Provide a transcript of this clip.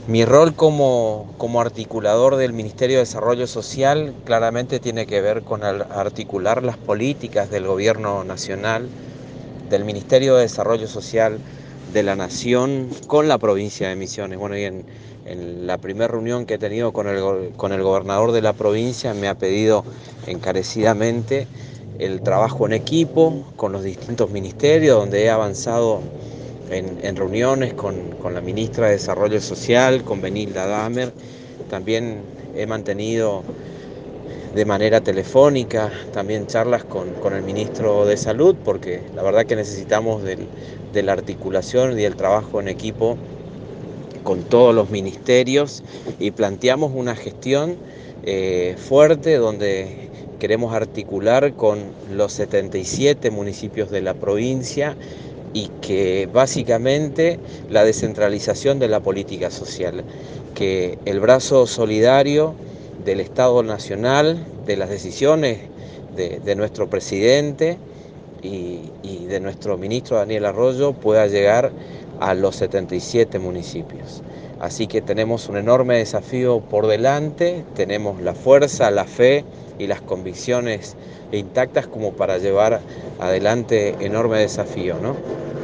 Mi rol como articulador del Ministerio de Desarrollo Social claramente tiene que ver con articular las políticas del Gobierno Nacional, del Ministerio de Desarrollo Social de la Nación con la provincia de Misiones. Bueno, y en la primera reunión que he tenido con el gobernador de la provincia me ha pedido encarecidamente el trabajo en equipo con los distintos ministerios, donde he avanzado en reuniones con la ministra de Desarrollo Social, con Benilda Damer. También he mantenido de manera telefónica también charlas con el ministro de Salud, porque la verdad que necesitamos de la articulación y del trabajo en equipo con todos los ministerios y planteamos una gestión fuerte donde queremos articular con los 77 municipios de la provincia y que básicamente la descentralización de la política social, que el brazo solidario del Estado Nacional, de las decisiones de nuestro presidente y de nuestro ministro Daniel Arroyo pueda llegar a los 77 municipios. Así que tenemos un enorme desafío por delante, tenemos la fuerza, la fe y las convicciones intactas como para llevar adelante enorme desafío, ¿no?